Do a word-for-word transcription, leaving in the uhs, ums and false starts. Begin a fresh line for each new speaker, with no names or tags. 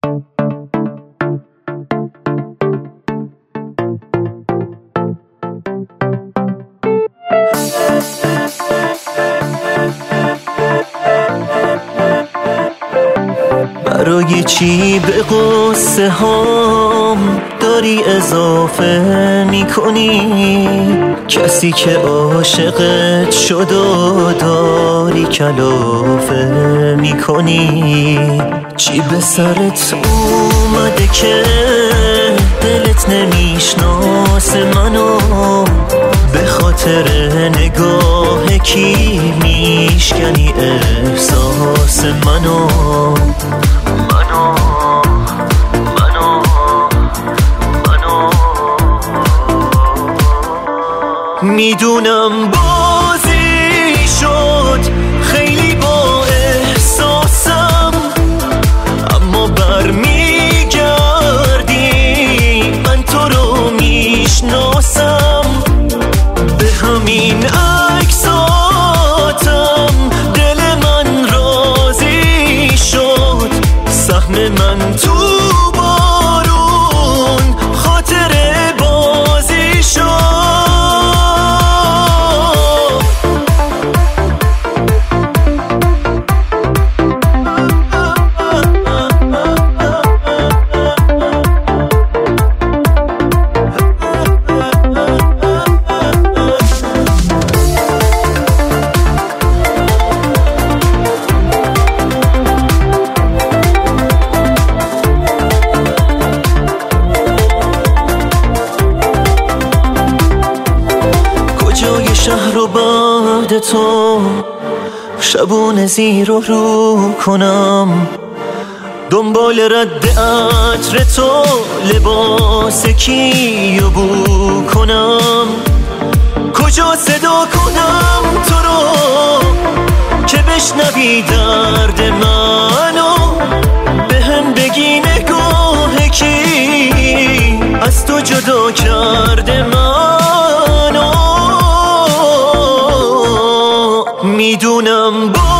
برای چی به قصه هام داری اضافه میکنی؟ کسی که عاشقت شد و داری کلافه میکنی. چی به سرت اومده که دلت نمیشناسه منو؟ به خاطر نگاه کی میشکنی احساس منو؟ منو منو منو میدونم بازی شد خیلی با احساسم، اما برمیگردی من تو رو میشناسم. به همین عکساتم دل من راضی شد، سهم من تو بارون خاطر بازی شد. جای شهر و بعد تو شبون زیر و رو کنم، دنبال رد عطر تو لباس کی و بو کنم. کجا صدا کنم تو رو که بشنوی درد منو؟ به هم بگی نگاه کی از تو جدا کرده منو؟ میدونم با